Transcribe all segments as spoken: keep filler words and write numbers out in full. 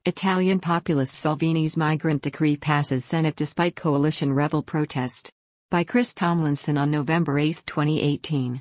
Italian populist Salvini's migrant decree passes Senate despite coalition rebel protest. By Chris Tomlinson on November eighth, twenty eighteen.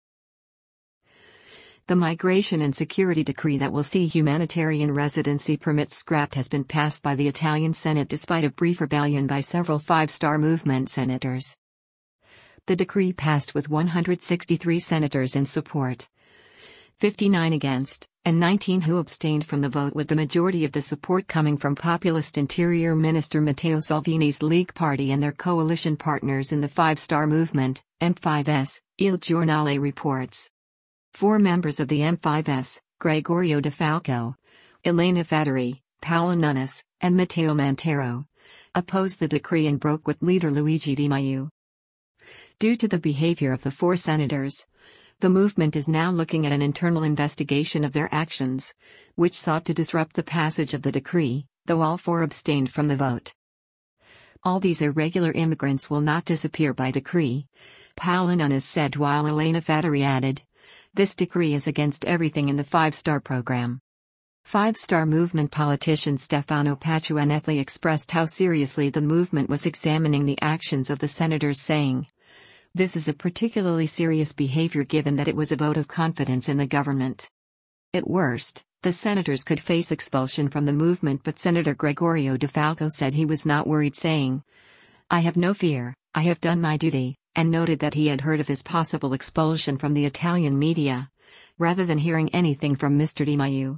The Migration and Security Decree that will see humanitarian residency permits scrapped has been passed by the Italian Senate despite a brief rebellion by several Five Star Movement senators. The decree passed with one hundred sixty-three senators in support, fifty-nine against, and nineteen who abstained from the vote, with the majority of the support coming from populist Interior Minister Matteo Salvini's League Party and their coalition partners in the Five Star Movement, M five S, Il Giornale reports. Four members of the M five S, Gregorio De Falco, Elena Federi, Paola Nunes, and Matteo Mantero, opposed the decree and broke with leader Luigi Di Maio. Due to the behavior of the four senators, the movement is now looking at an internal investigation of their actions, which sought to disrupt the passage of the decree, though all four abstained from the vote. All these irregular immigrants will not disappear by decree, Paola Nunes said, while Elena Federi added, "This decree is against everything in the Five Star program." Five Star Movement politician Stefano Pacciuanelli expressed how seriously the movement was examining the actions of the senators, saying, "This is a particularly serious behavior given that it was a vote of confidence in the government. At worst, the senators could face expulsion from the movement," but Senator Gregorio De Falco said he was not worried, saying, "I have no fear, I have done my duty," and noted that he had heard of his possible expulsion from the Italian media, rather than hearing anything from Mister Di Maio.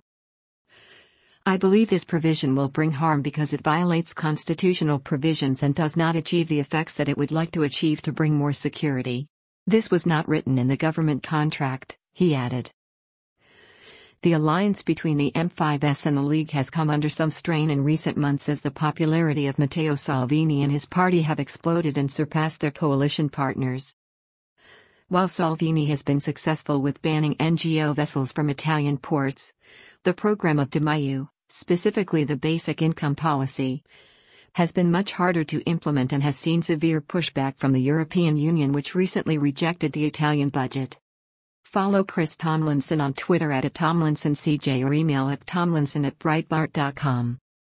"I believe this provision will bring harm because it violates constitutional provisions and does not achieve the effects that it would like to achieve to bring more security. This was not written in the government contract," he added. The alliance between the M five S and the League has come under some strain in recent months as the popularity of Matteo Salvini and his party have exploded and surpassed their coalition partners. While Salvini has been successful with banning N G O vessels from Italian ports, the program of Di Maio, specifically the basic income policy, has been much harder to implement and has seen severe pushback from the European Union, which recently rejected the Italian budget. Follow Chris Tomlinson on Twitter at Tomlinson C J or email at tomlinson at breitbart dot com.